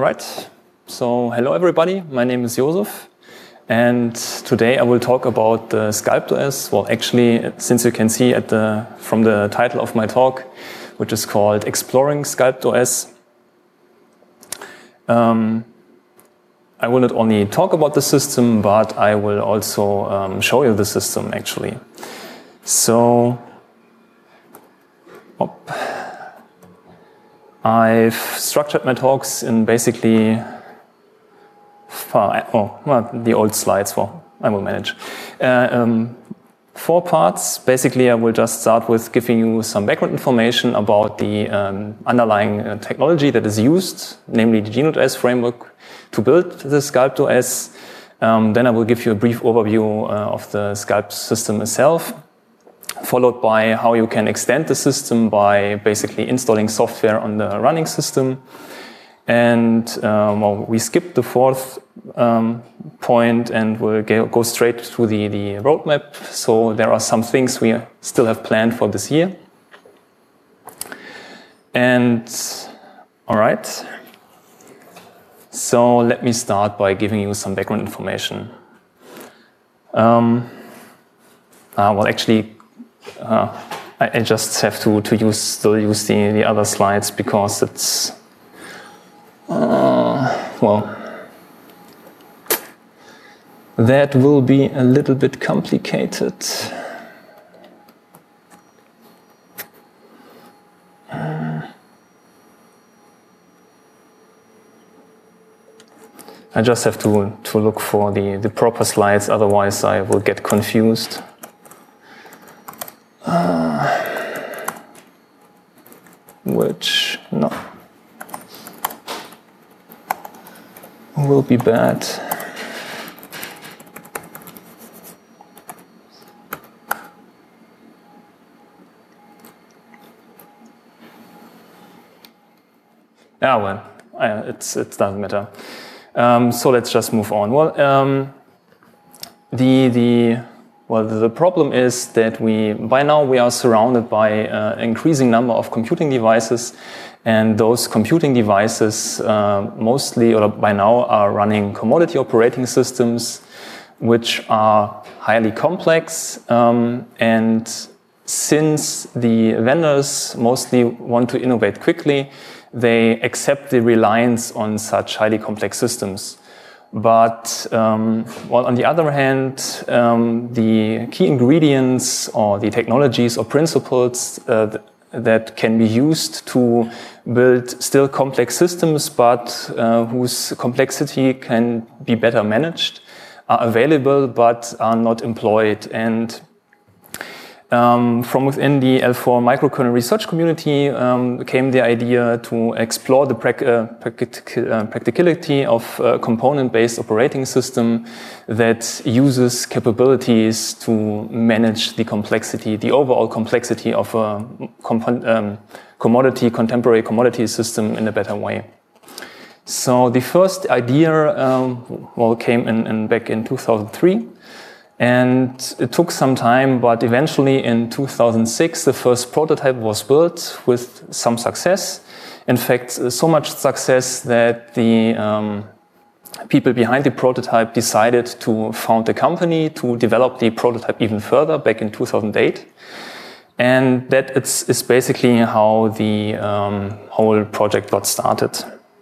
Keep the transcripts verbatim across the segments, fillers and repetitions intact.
right, so hello everybody, my name is Josef, and today I will talk about the SculptOS. Well, actually, since you can see at the, from the title of my talk, which is called Exploring SculptOS, um, I will not only talk about the system, but I will also um, show you the system actually. So, op. I've structured my talks in basically far, oh, well, the old slides, well, I will manage. Uh, um, four parts. Basically, I will just start with giving you some background information about the um, underlying uh, technology that is used, namely the GNodeOS framework, to build the SculptOS. Um, then I will give you a brief overview uh, of the Sculpt system itself, followed by how you can extend the system by basically installing software on the running system. And um, well, we skipped the fourth um, point and we'll go straight to the, the roadmap. So there are some things we still have planned for this year. And all right. So let me start by giving you some background information. Um, uh, well, actually, Uh, I, I just have to, to use, still use the, the other slides because it's, uh, well, that will be a little bit complicated. Uh, I just have to, to look for the, the proper slides, otherwise I will get confused. Uh, which, no, will be bad. Yeah, well, uh, it's, it doesn't matter. Um, so let's just move on. Well, um, the, the, Well, the problem is that we, by now we are surrounded by uh, an increasing number of computing devices, and those computing devices uh, mostly, or by now, are running commodity operating systems, which are highly complex. Um, and since the vendors mostly want to innovate quickly, they accept the reliance on such highly complex systems. But um, well, on the other hand, um, the key ingredients or the technologies or principles uh, th that can be used to build still complex systems, but uh, whose complexity can be better managed, are available but are not employed. And Um, from within the L four microkernel research community um, came the idea to explore the prac uh, practic uh, practicality of a component-based operating system that uses capabilities to manage the complexity, the overall complexity of a um, commodity, contemporary commodity system in a better way. So the first idea um, well, came in, in back in two thousand three. And it took some time, but eventually in two thousand six, the first prototype was built with some success. In fact, so much success that the um, people behind the prototype decided to found a company to develop the prototype even further back in two thousand eight. And that it's, is basically how the um, whole project got started.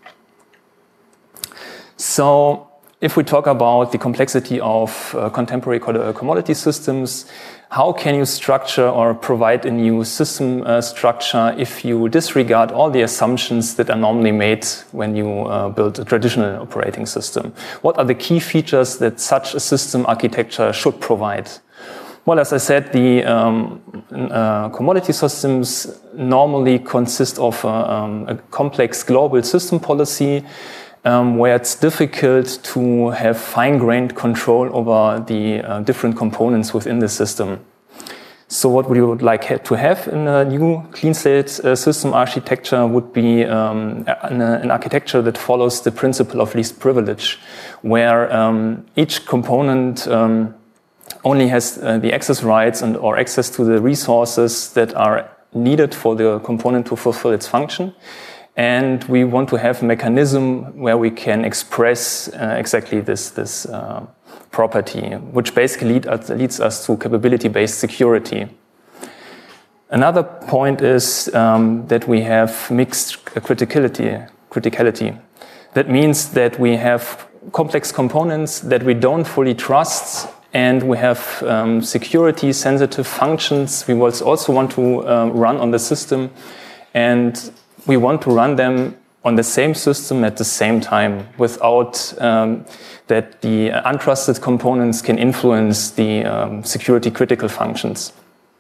So, if we talk about the complexity of uh, contemporary commodity systems, how can you structure or provide a new system uh, structure if you disregard all the assumptions that are normally made when you uh, build a traditional operating system? What are the key features that such a system architecture should provide? Well, as I said, the um, uh, commodity systems normally consist of uh, um, a complex global system policy, Um, where it's difficult to have fine-grained control over the uh, different components within the system. So what we would like ha to have in a new clean slate uh, system architecture would be um, an, an architecture that follows the principle of least privilege, where um, each component um, only has uh, the access rights and or access to the resources that are needed for the component to fulfill its function. And we want to have a mechanism where we can express uh, exactly this, this uh, property, which basically lead us, leads us to capability-based security. Another point is um, that we have mixed criticality, criticality. That means that we have complex components that we don't fully trust, and we have um, security-sensitive functions we also want to uh, run on the system, and we want to run them on the same system at the same time without um, that the untrusted components can influence the um, security-critical functions.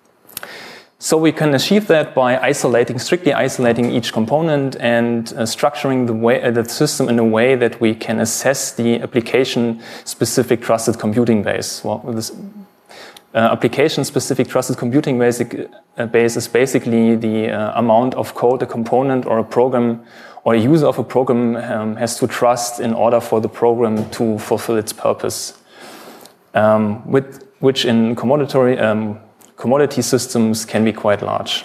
So we can achieve that by isolating, strictly isolating each component and uh, structuring the, way, uh, the system in a way that we can assess the application-specific trusted computing base. Well, this uh, application-specific trusted computing basic, uh, base is basically the uh, amount of code a component or a program or a user of a program um, has to trust in order for the program to fulfill its purpose, um, with, which in commoditary um, commodity systems can be quite large.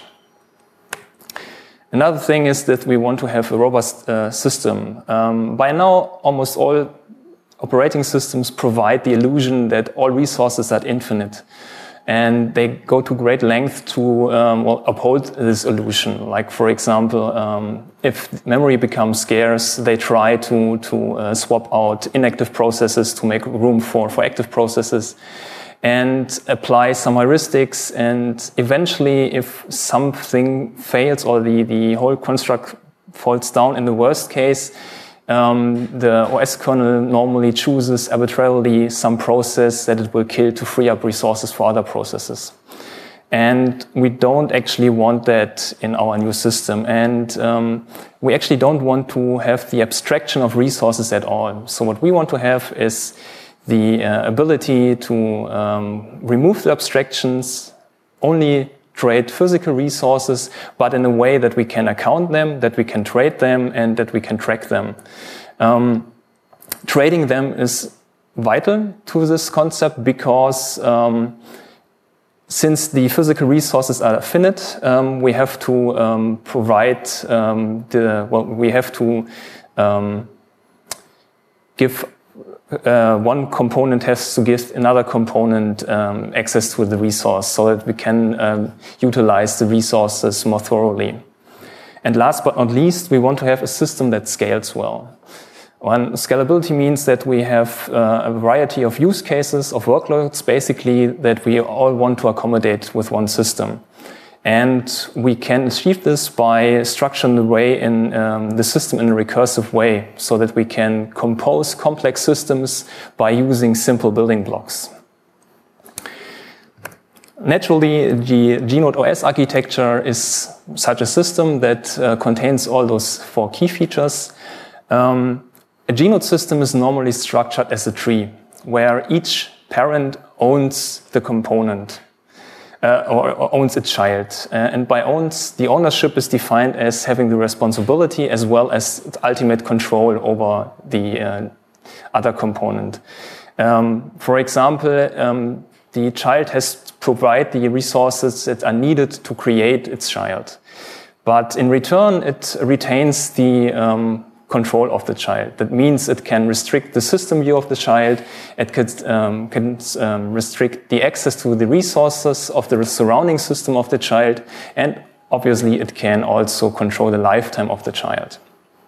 Another thing is that we want to have a robust uh, system. Um, by now, almost all operating systems provide the illusion that all resources are infinite. And they go to great length to um, well, uphold this illusion. Like, for example, um, if memory becomes scarce, they try to, to uh, swap out inactive processes to make room for, for active processes, and apply some heuristics, and eventually if something fails or the, the whole construct falls down in the worst case, um, the O S kernel normally chooses arbitrarily some process that it will kill to free up resources for other processes. And we don't actually want that in our new system. And um, we actually don't want to have the abstraction of resources at all. So what we want to have is the uh, ability to um, remove the abstractions, only trade physical resources, but in a way that we can account them, that we can trade them, and that we can track them. Um, trading them is vital to this concept because um, since the physical resources are finite, um, we have to um, provide um, the, well, we have to um, give Uh, one component has to give another component um, access to the resource so that we can um, utilize the resources more thoroughly. And last but not least, we want to have a system that scales well. One, scalability means that we have uh, a variety of use cases, of workloads, basically, that we all want to accommodate with one system. And we can achieve this by structuring the way in um, the system in a recursive way so that we can compose complex systems by using simple building blocks. Naturally, the G-Node O S architecture is such a system that uh, contains all those four key features. Um, a G-Node system is normally structured as a tree, where each parent owns the component. Uh, or, or owns a child. Uh, and by owns, the ownership is defined as having the responsibility as well as ultimate control over the uh, other component. Um, for example, um, the child has to provide the resources that are needed to create its child. But in return, it retains the um, control of the child. That means it can restrict the system view of the child, it could, um, can um, restrict the access to the resources of the surrounding system of the child, and obviously it can also control the lifetime of the child.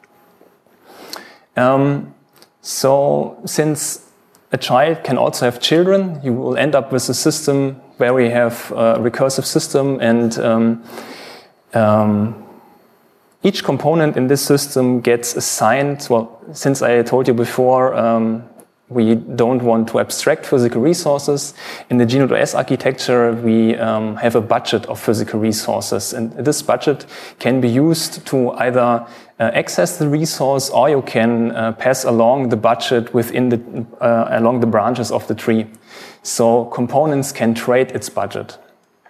Um, so since a child can also have children, you will end up with a system where we have a recursive system, and um, um, each component in this system gets assigned, well, since I told you before, um, we don't want to abstract physical resources. In the G-Node O S architecture, we um, have a budget of physical resources. And this budget can be used to either uh, access the resource, or you can uh, pass along the budget within the, uh, along the branches of the tree. So components can trade its budget.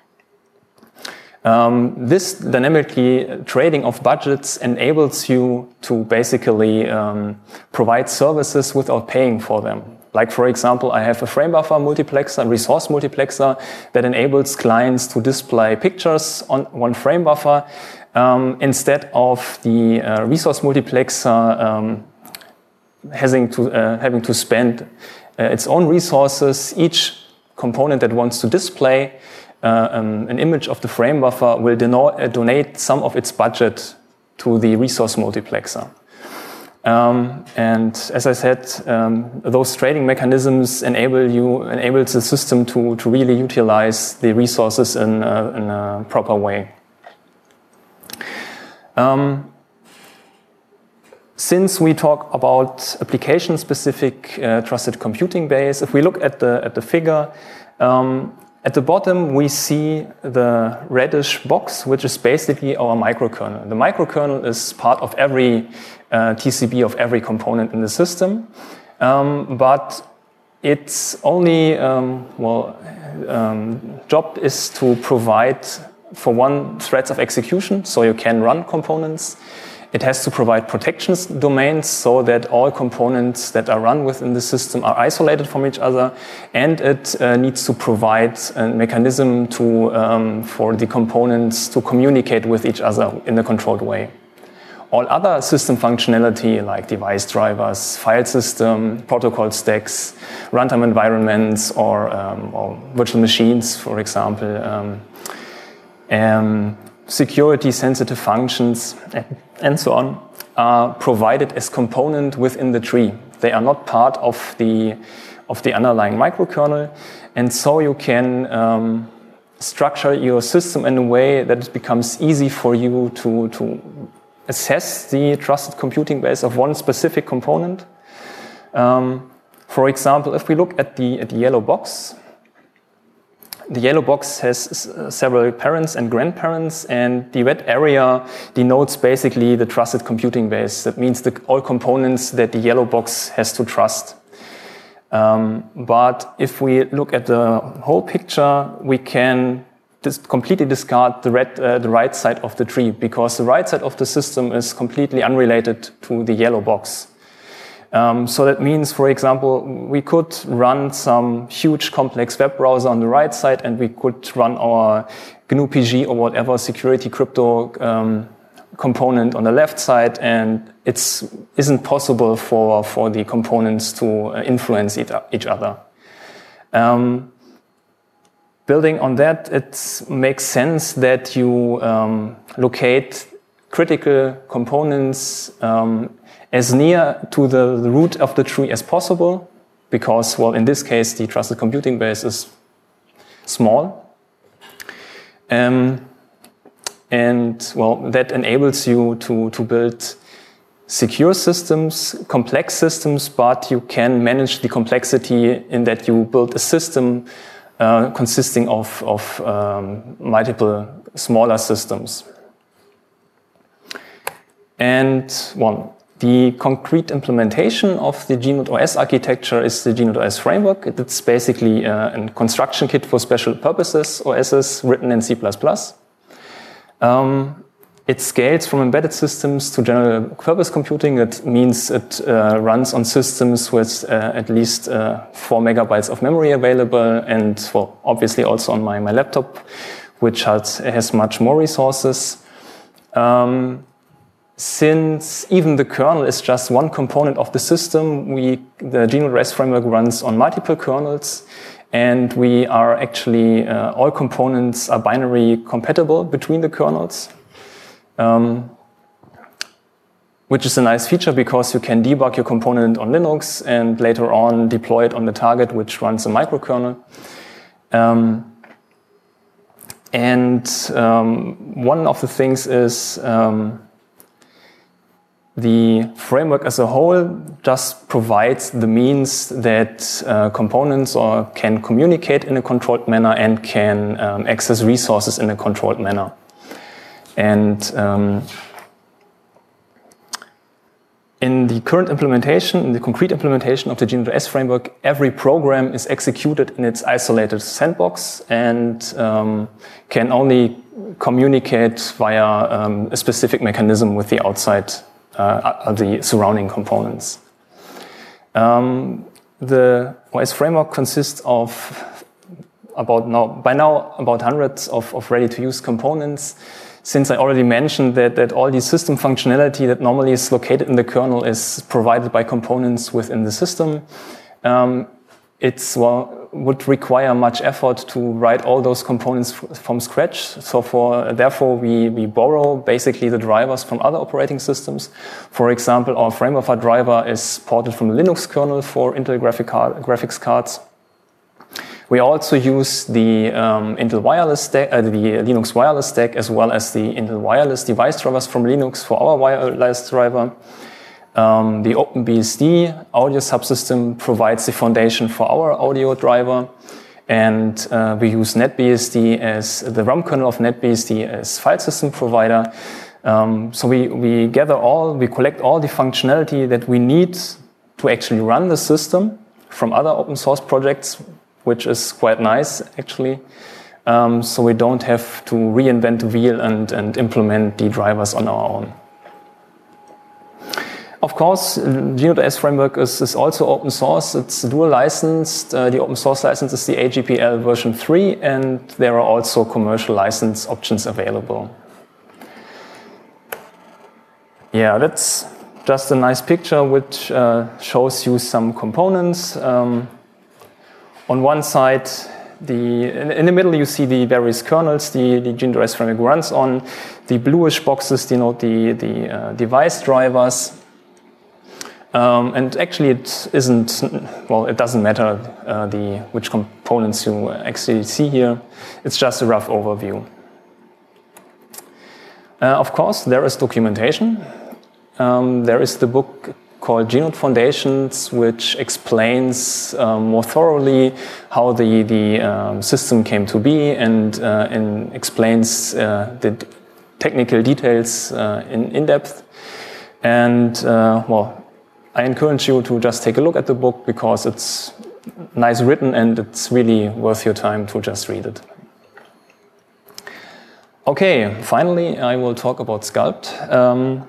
Um, this dynamically trading of budgets enables you to basically um, provide services without paying for them. Like, for example, I have a frame buffer multiplexer, a resource multiplexer that enables clients to display pictures on one frame buffer um, instead of the uh, resource multiplexer um, having to, uh, having to spend uh, its own resources, each component that wants to display uh, um, an image of the frame buffer will uh, donate some of its budget to the resource multiplexer. Um, and as I said, um, those trading mechanisms enable you, enable the system to, to really utilize the resources in a, in a proper way. Um, since we talk about application-specific uh, trusted computing base, if we look at the at the figure, um, at the bottom we see the reddish box, which is basically our microkernel. The microkernel is part of every uh, T C B of every component in the system, um, but its only um, well um, job is to provide for one threads of execution, so you can run components. It has to provide protections domains so that all components that are run within the system are isolated from each other, and it uh, needs to provide a mechanism to, um, for the components to communicate with each other in a controlled way. All other system functionality like device drivers, file system, protocol stacks, runtime environments, or, um, or virtual machines, for example, um, um, security-sensitive functions, and so on, are provided as component within the tree. They are not part of the of the underlying microkernel, and so you can um, structure your system in a way that it becomes easy for you to to assess the trusted computing base of one specific component. Um, for example, if we look at the at the yellow box. The yellow box has several parents and grandparents, and the red area denotes basically the trusted computing base. That means the, all components that the yellow box has to trust. Um, but if we look at the whole picture, we can dis- completely discard the, red, uh, the right side of the tree, because the right side of the system is completely unrelated to the yellow box. Um, so that means, for example, we could run some huge complex web browser on the right side, and we could run our G N U P G or whatever security crypto um, component on the left side, and it isn't possible for, for the components to influence each other. Um, building on that, it makes sense that you um, locate critical components um, as near to the, the root of the tree as possible, because, well, in this case, the trusted computing base is small. Um, and, well, that enables you to, to build secure systems, complex systems, but you can manage the complexity in that you build a system uh, consisting of, of um, multiple smaller systems. And, well, the concrete implementation of the G Node O S architecture is the G Node O S framework. It's basically uh, a construction kit for special purposes O Ss written in C plus plus. Um, it scales from embedded systems to general purpose computing. That means it uh, runs on systems with uh, at least uh, four megabytes of memory available, and, well, obviously also on my, my laptop, which has, has much more resources. Um, Since even the kernel is just one component of the system, we, the G Node O S framework runs on multiple kernels, and we are actually, uh, all components are binary compatible between the kernels, um, which is a nice feature because you can debug your component on Linux and later on deploy it on the target, which runs a microkernel. Um, and um, one of the things is, um, the framework as a whole just provides the means that uh, components or can communicate in a controlled manner and can um, access resources in a controlled manner. And um, in the current implementation, in the concrete implementation of the G Node O S framework, every program is executed in its isolated sandbox and um, can only communicate via um, a specific mechanism with the outside Uh, the surrounding components. Um, the O S framework consists of about now, by now, about hundreds of, of ready-to-use components. since I already mentioned that, that all the system functionality that normally is located in the kernel is provided by components within the system, um, it's, well, would require much effort to write all those components from scratch. So for, therefore, we, we borrow basically the drivers from other operating systems. For example, our FrameBuffer driver is ported from the Linux kernel for Intel graphic card, graphics cards. We also use the um, Intel wireless stack, uh, the Linux wireless stack, as well as the Intel wireless device drivers from Linux for our wireless driver. Um, the OpenBSD audio subsystem provides the foundation for our audio driver, and uh, we use NetBSD as the RAM kernel of NetBSD as file system provider. Um, so we, we gather all, we collect all the functionality that we need to actually run the system from other open source projects, which is quite nice, actually. Um, so we don't have to reinvent the wheel and, and implement the drivers on our own. Of course, GNODE-O S framework is, is also open source. It's dual licensed. Uh, the open source license is the A G P L version three, and there are also commercial license options available. Yeah, that's just a nice picture which uh, shows you some components. Um, On one side, the, in the middle you see the various kernels the, the GNODE-O S framework runs on. The bluish boxes denote the, the uh, device drivers. Um, and actually it isn't, well, it doesn't matter uh, the, which components you actually see here. It's just a rough overview. Uh, of course, there is documentation. Um, there is the book called GNODE Foundations, which explains um, more thoroughly how the, the um, system came to be, and, uh, and explains uh, the technical details uh, in, in depth. And uh, well, I encourage you to just take a look at the book because it's nice written and it's really worth your time to just read it. Okay, finally I will talk about Sculpt. Um,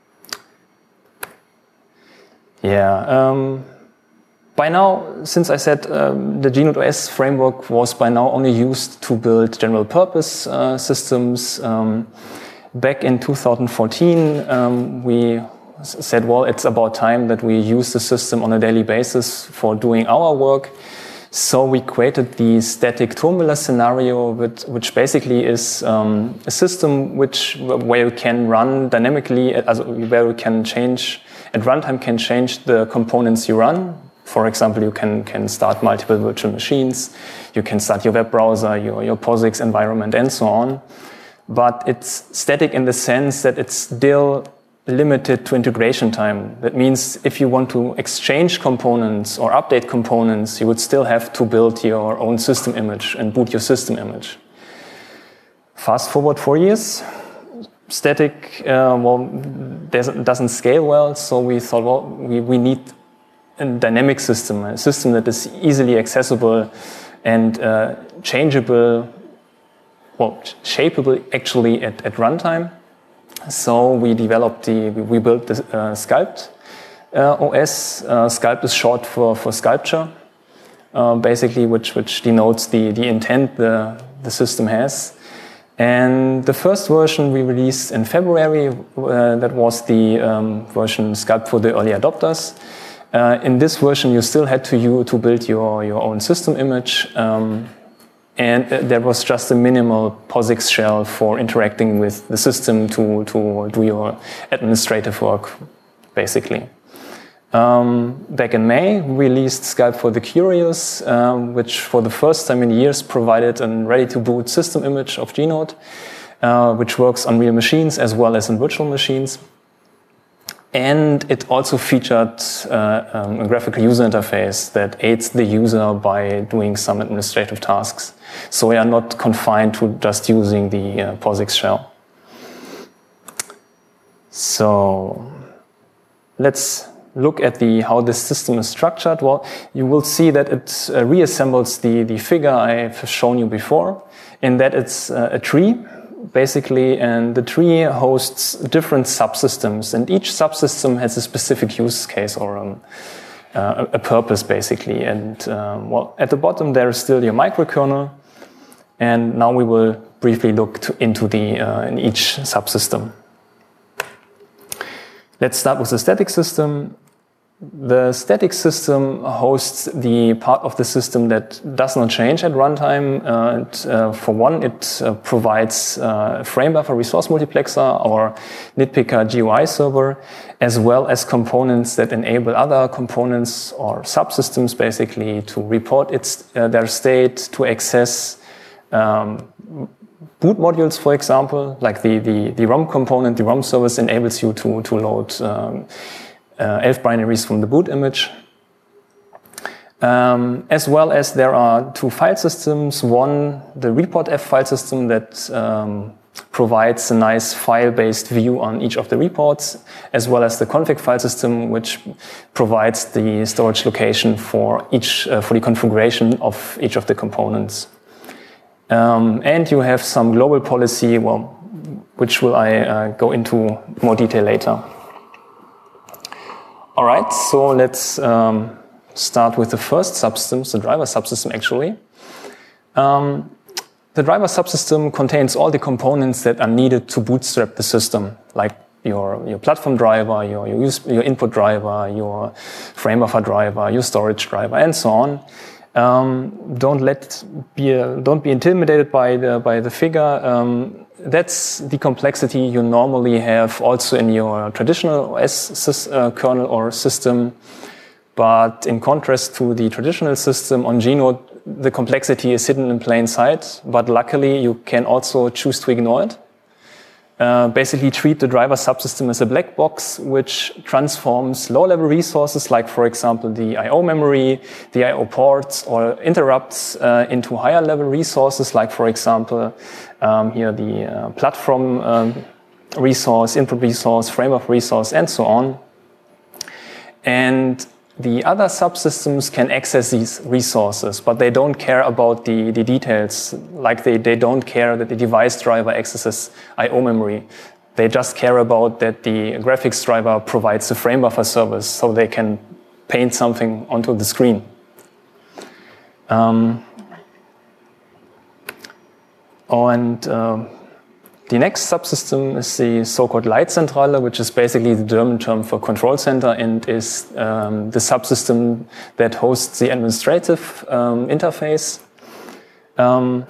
Yeah, um, by now, since I said um, the GNODE-O S framework was by now only used to build general purpose uh, systems, um, back in two thousand fourteen, um, we said, well, it's about time that we use the system on a daily basis for doing our work. So we created the static Turmwiller scenario, which, which basically is um, a system which, where you can run dynamically, also where you can change at runtime can change the components you run. For example, you can, can start multiple virtual machines, you can start your web browser, your, your POSIX environment, and so on. But it's static in the sense that it's still limited to integration time. That means if you want to exchange components or update components, you would still have to build your own system image and boot your system image. Fast forward four years. Static, uh, well, doesn't scale well, so we thought, well, we, we need a dynamic system, a system that is easily accessible and uh, changeable, well, shapeable actually at, at runtime. So we developed the, we built the uh, Sculpt uh, O S. Uh, Sculpt is short for, for sculpture, uh, basically, which, which denotes the, the intent the, the system has. And the first version we released in February, uh, that was the um, version Sculpt for the early adopters. Uh, in this version, you still had to, you, to build your, your own system image. Um, and uh, there was just a minimal POSIX shell for interacting with the system to, to do your administrative work, basically. Um, back in May, we released Sculpt for the Curious, um, which for the first time in years provided a ready-to-boot system image of GNODE, uh, which works on real machines as well as on virtual machines. And it also featured uh, um, a graphical user interface that aids the user by doing some administrative tasks. So we are not confined to just using the uh, POSIX shell. So let's look at the how this system is structured. Well, you will see that it uh, reassembles the, the figure I've shown you before, in that it's uh, a tree, basically, and the tree hosts different subsystems, and each subsystem has a specific use case or um, uh, a purpose, basically. And um, well, at the bottom there is still your microkernel, and now we will briefly look to, into the uh, in each subsystem. Let's start with the static system. The static system hosts the part of the system that does not change at runtime. Uh, it, uh, for one, it uh, provides uh, a frame buffer resource multiplexer or Nitpicker G U I server, as well as components that enable other components or subsystems basically to report its uh, their state, to access um, boot modules, for example, like the, the, the ROM component. The ROM service enables you to, to load um, Uh, ELF binaries from the boot image. Um, as well as there are two file systems. One, the report-f file system that um, provides a nice file-based view on each of the reports, as well as the config file system, which provides the storage location for each uh, for the configuration of each of the components. Um, and you have some global policy, well, which will I uh, go into more detail later. All right, so let's um, start with the first subsystem, the driver subsystem actually. Um, the driver subsystem contains all the components that are needed to bootstrap the system, like your, your platform driver, your, your, use, your input driver, your frame buffer driver, your storage driver, and so on. Um, don't let be uh, don't be intimidated by the by the figure. Um, that's the complexity you normally have also in your traditional O S uh, kernel or system. But in contrast to the traditional system on Gnode, the complexity is hidden in plain sight. But luckily, you can also choose to ignore it. Uh, basically treat the driver subsystem as a black box, which transforms low-level resources, like, for example, the I O memory, the I O ports, or interrupts uh, into higher-level resources, like, for example, um, here the uh, platform um, resource, input resource, frame buffer resource, and so on. And the other subsystems can access these resources, but they don't care about the, the details. Like they, they don't care that the device driver accesses I O memory. They just care about that the graphics driver provides a frame buffer service so they can paint something onto the screen. Um, and uh, the next subsystem is the so-called Leitzentrale, which is basically the German term for control center and is um, the subsystem that hosts the administrative um, interface. Um,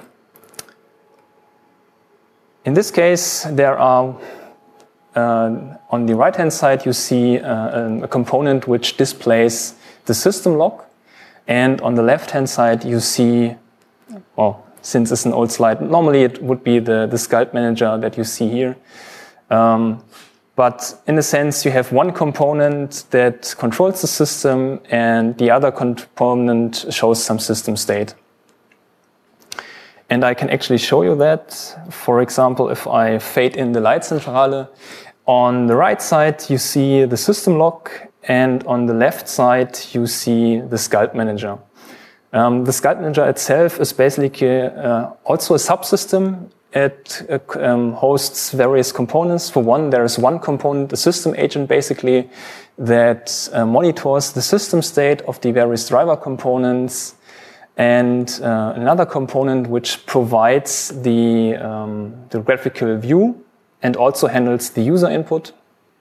in this case, there are, uh, on the right-hand side, you see uh, a component which displays the system log. And on the left-hand side, you see, well, since it's an old slide, normally it would be the, the Scalp Manager that you see here. Um, but in a sense, you have one component that controls the system and the other component shows some system state. And I can actually show you that. For example, if I fade in the Leitzentrale, on the right side, you see the system log, and on the left side, you see the Scalp Manager. Um, the Scalp Manager itself is basically uh, also a subsystem. It uh, um, hosts various components. For one, there is one component, a system agent basically, that uh, monitors the system state of the various driver components, and uh, another component which provides the, um, the graphical view and also handles the user input.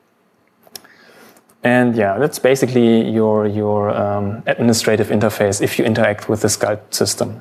And yeah, that's basically your, your um, administrative interface if you interact with the Scalp system.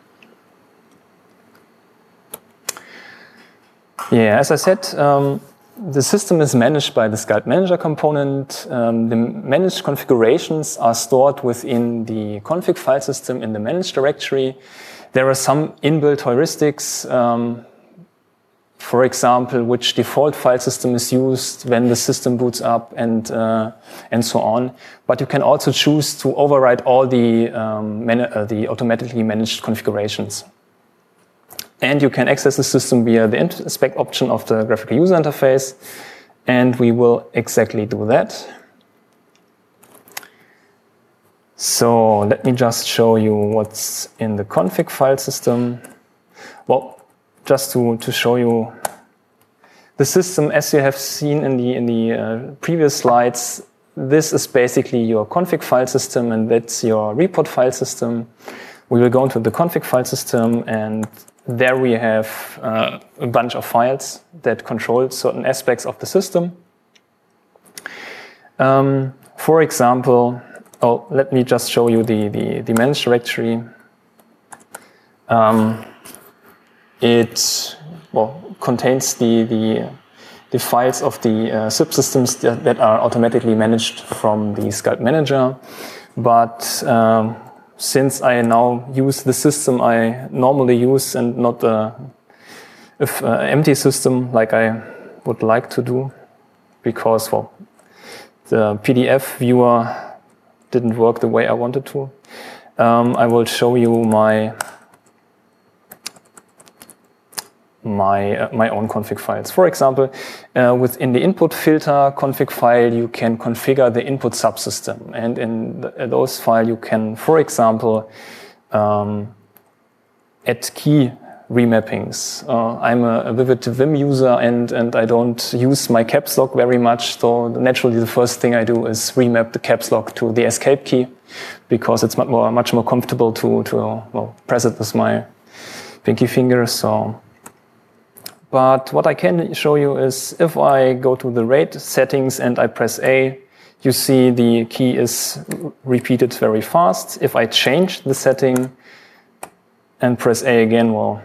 Yeah, as I said, um, the system is managed by the Scalp Manager component. Um, the managed configurations are stored within the config file system in the managed directory. There are some inbuilt heuristics. Um, For example, which default file system is used when the system boots up, and uh, and so on. But you can also choose to override all the um, man uh, the automatically managed configurations. And you can access the system via the inspect option of the graphical user interface, and we will exactly do that. So let me just show you what's in the config file system. Well, just to, to show you the system, as you have seen in the, in the uh, previous slides, this is basically your config file system, and that's your report file system. We will go into the config file system, and there we have uh, a bunch of files that control certain aspects of the system. Um, for example, oh, let me just show you the, the, the managed directory. Um, it well, contains the, the, the files of the uh, subsystems that, that are automatically managed from the Sculpt Manager. But um, since I now use the system I normally use and not an uh, empty system like I would like to do, because well, the P D F viewer didn't work the way I wanted to, um, I will show you my my uh, my own config files. For example, uh, within the input filter config file, you can configure the input subsystem, and in the, those files you can, for example, um, add key remappings. Uh, I'm a, a Vivid Vim user, and and I don't use my caps lock very much, so naturally the first thing I do is remap the caps lock to the escape key, because it's much more much more comfortable to to well, press it with my pinky finger. So. But what I can show you is if I go to the RAID settings and I press A, you see the key is repeated very fast. If I change the setting and press A again, well,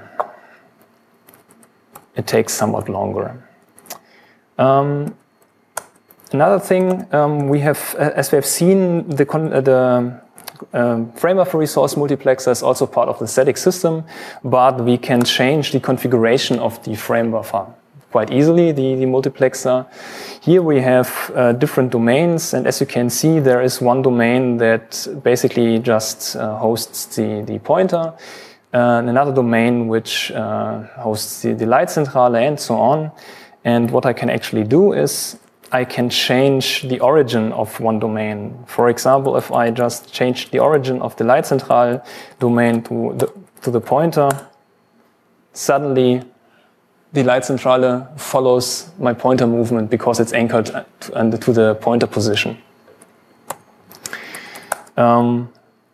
it takes somewhat longer. Um, another thing, um, we have, as we have seen, the, uh, the Um, frame buffer resource multiplexer is also part of the static system, but we can change the configuration of the frame buffer quite easily, the, the multiplexer. Here we have uh, different domains, and as you can see, there is one domain that basically just uh, hosts the, the pointer, uh, and another domain which uh, hosts the, the Leitzentrale and so on. And what I can actually do is I can change the origin of one domain. For example, if I just change the origin of the Leitzentrale domain to the, to the pointer, suddenly the Leitzentrale follows my pointer movement because it's anchored to, to the pointer position. Um,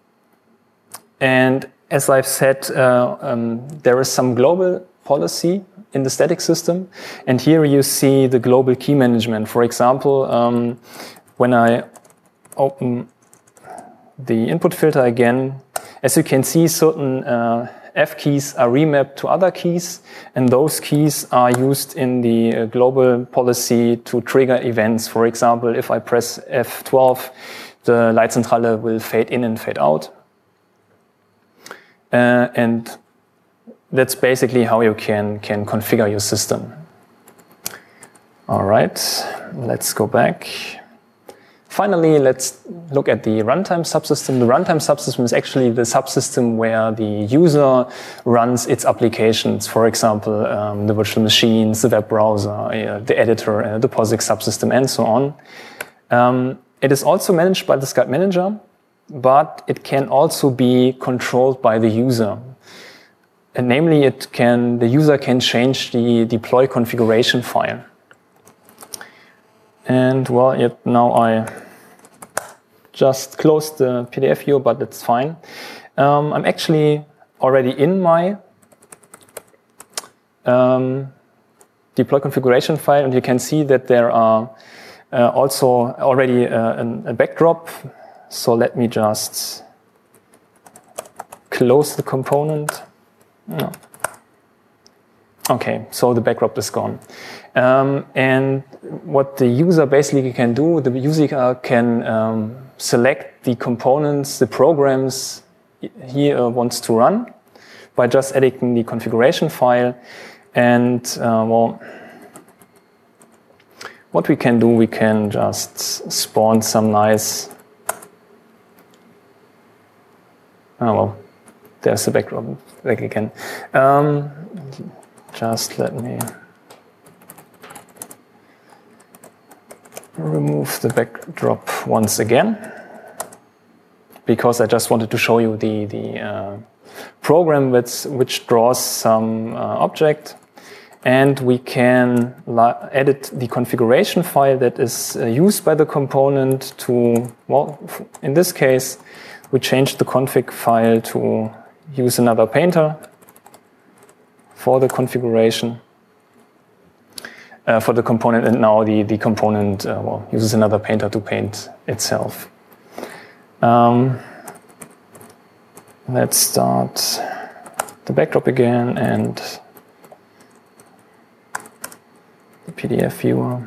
and as I've said, uh, um, there is some global policy in the static system, and here you see the global key management. For example, um, when I open the input filter again, as you can see, certain uh, F keys are remapped to other keys, and those keys are used in the uh, global policy to trigger events. For example, if I press F twelve, the Leitzentrale will fade in and fade out. Uh, and that's basically how you can, can configure your system. All right, let's go back. Finally, let's look at the runtime subsystem. The runtime subsystem is actually the subsystem where the user runs its applications. For example, um, the virtual machines, the web browser, uh, the editor, uh, the POSIX subsystem, and so on. Um, it is also managed by the Sculpt Manager, but it can also be controlled by the user. And namely, it can, the user can change the deploy configuration file. And well, yet now I just closed the P D F view, but it's fine. Um, I'm actually already in my um, deploy configuration file, and you can see that there are uh, also already uh, an, a backdrop. So let me just close the component. No. Okay, so the backdrop is gone. Um, and what the user basically can do, the user can um, select the components, the programs he uh, wants to run by just editing the configuration file. And uh, well, what we can do, we can just spawn some nice, oh well, there's the backdrop back again. Um, just let me remove the backdrop once again, because I just wanted to show you the, the uh, program which, which draws some uh, object. And we can edit the configuration file that is uh, used by the component to, well, in this case, we changed the config file to use another painter. for the configuration uh, for the component, and now the, the component uh, well, uses another painter to paint itself. Um, let's start the backdrop again and the P D F viewer.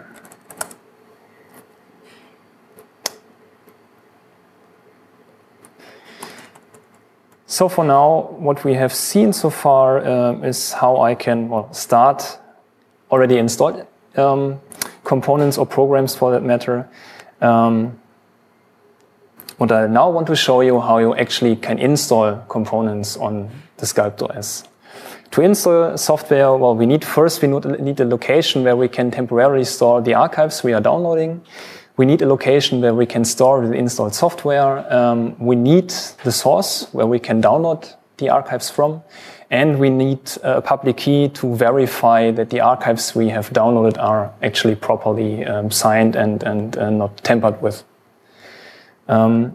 So for now, what we have seen so far um, is how I can well, start already installed um, components or programs for that matter. Um, what I now want to show you how you actually can install components on the SculptOS. To install software, well, we need first we need a location where we can temporarily store the archives we are downloading. We need a location where we can store the installed software. Um, we need the source where we can download the archives from. And we need a public key to verify that the archives we have downloaded are actually properly um, signed and, and uh, not tampered with. Um,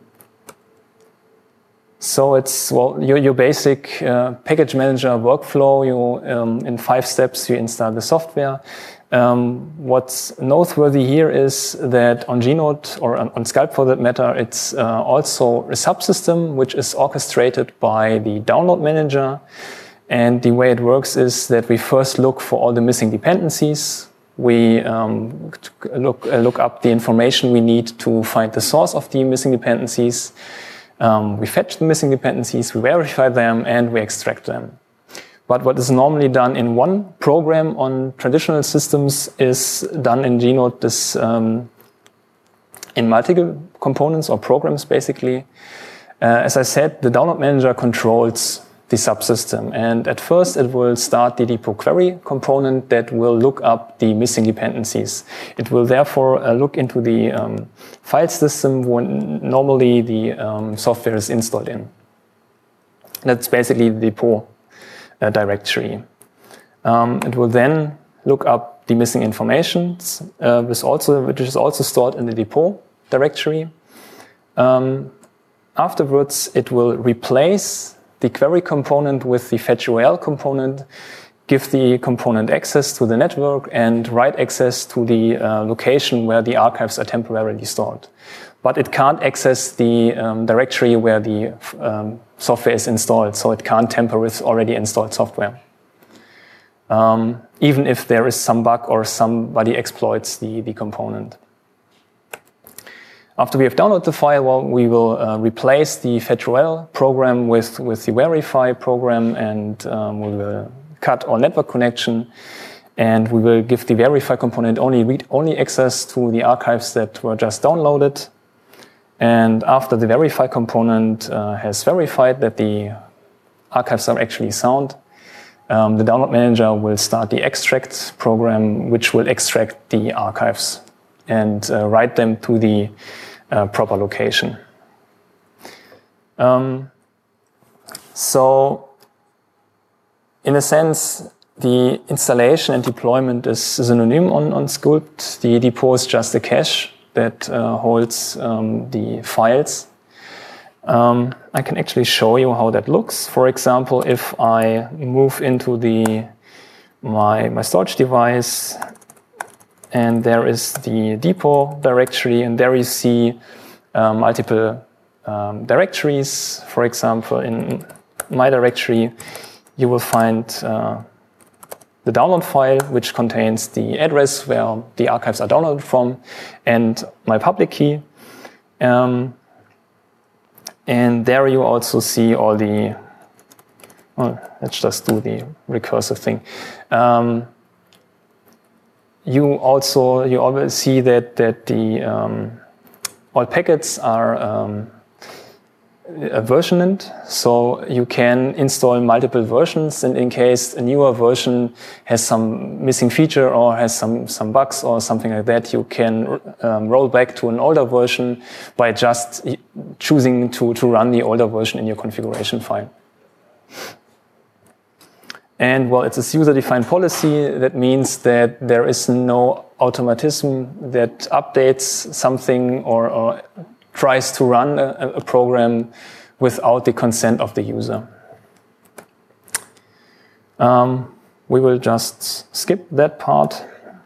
so it's well your, your basic uh, package manager workflow. You um, in five steps you install the software. Um, what's noteworthy here is that on Gnode, or on, on Sculpt for that matter, it's uh, also a subsystem which is orchestrated by the download manager. And the way it works is that we first look for all the missing dependencies. We um, look, uh, look up the information we need to find the source of the missing dependencies. Um, we fetch the missing dependencies, we verify them, and we extract them. But what is normally done in one program on traditional systems is done in Gnode this, um, in multiple components or programs, basically. Uh, as I said, the download manager controls the subsystem. And at first, it will start the depot query component that will look up the missing dependencies. It will therefore uh, look into the um, file system when normally the um, software is installed in. That's basically the depot uh, directory. Um, it will then look up the missing information, uh, which, also, which is also stored in the depot directory. Um, afterwards, it will replace the query component with the fetch U R L component, give the component access to the network, and write access to the uh, location where the archives are temporarily stored. But it can't access the um, directory where the um, software is installed, so it can't tamper with already installed software. Um, even if there is some bug or somebody exploits the, the component. After we have downloaded the file, well, we will uh, replace the fetch U R L program with, with the verify program, and um, we will cut our network connection, and we will give the verify component only read-only access to the archives that were just downloaded. And after the verify component uh, has verified that the archives are actually sound, um, the download manager will start the extract program, which will extract the archives and uh, write them to the uh, proper location. Um, so, in a sense, the installation and deployment is synonym on, on Sculpt. The depot is just a cache that uh, holds um, the files. Um, I can actually show you how that looks. For example, if I move into the my, my storage device, and there is the depot directory, and there you see uh, multiple um, directories. For example, in my directory, you will find uh, the download file, which contains the address where the archives are downloaded from, and my public key. Um, and there you also see all the, well, let's just do the recursive thing. Um, You also you always see that that the um, all packets are um, versioned, so you can install multiple versions, and in case a newer version has some missing feature or has some some bugs or something like that, you can um, roll back to an older version by just choosing to to run the older version in your configuration file. And well, it's a user-defined policy. That means that there is no automatism that updates something or, or tries to run a, a program without the consent of the user. Um, we will just skip that part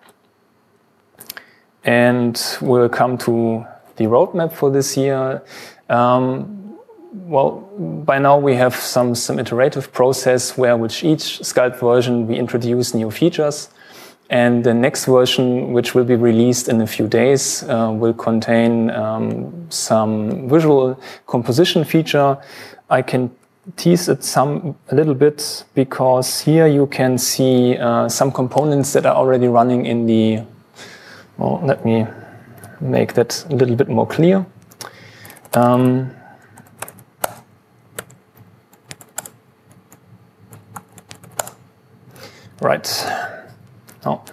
and we'll come to the roadmap for this year. Um, well, by now we have some, some iterative process where with each Sculpt version we introduce new features. And the next version, which will be released in a few days, uh, will contain um, some visual composition feature. I can tease it some a little bit because here you can see uh, some components that are already running in the. Well, let me make that a little bit more clear. Um, right. Oh.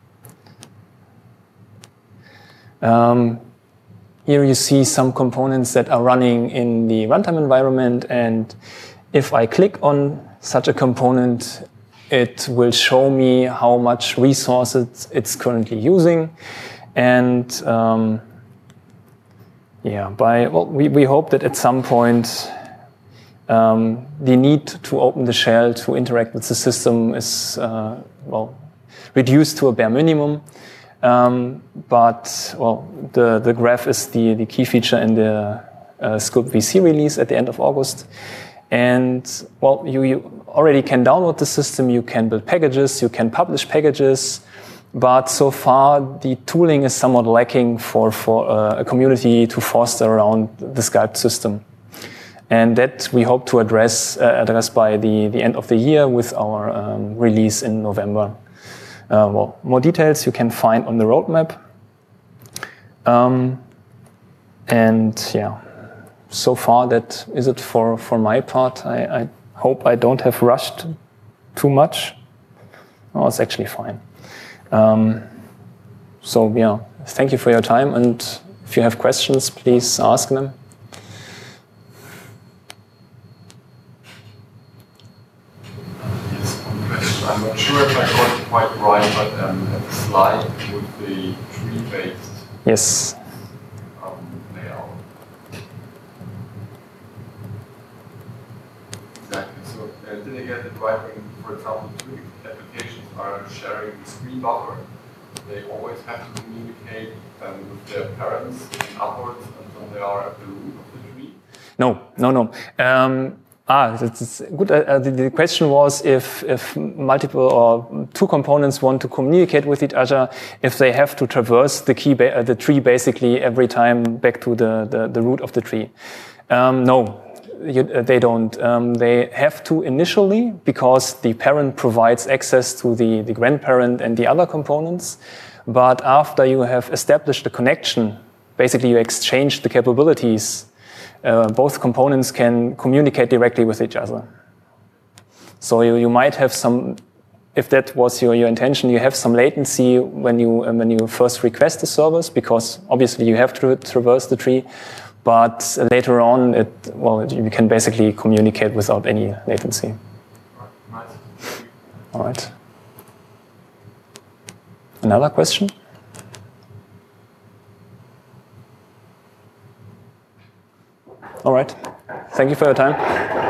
Um, here you see some components that are running in the runtime environment, and if I click on such a component, it will show me how much resources it's currently using. And um, yeah, by well, we, we hope that at some point um, the need to open the shell to interact with the system is uh, well reduced to a bare minimum. Um, but well, the the graph is the the key feature in the uh, Sculpt V C release at the end of August. And well, you, you already can download the system, you can build packages, you can publish packages, but so far the tooling is somewhat lacking for, for uh, a community to foster around the Sculpt system. And that we hope to address, uh, address by the, the end of the year with our um, release in November. Uh, well, more details you can find on the roadmap. Um, and yeah. So far, that is it for, for my part. I, I hope I don't have rushed too much. Oh, it's actually fine. Um, so yeah, thank you for your time. And if you have questions, please ask them. Yes, one question. I'm not sure if I got it quite right, but um, at the slide with the tree-based yes. Did I get it right when, for example, two applications are sharing the screen buffer? They always have to communicate um, with their parents and upwards until they are at the root of the tree? No, no, no. Um, ah, that's good. Uh, the, the question was if, if multiple or two components want to communicate with each other, if they have to traverse the, key ba uh, the tree basically every time back to the, the, the root of the tree. Um, no. You, uh, they don't. Um, they have to initially because the parent provides access to the, the grandparent and the other components. But after you have established a connection, basically you exchange the capabilities, uh, both components can communicate directly with each other. So you, you might have some, if that was your, your intention, you have some latency when you, uh, when you first request the service because obviously you have to traverse the tree. But later on, it, well, you can basically communicate without any latency. Right. All right. Another question? All right. Thank you for your time.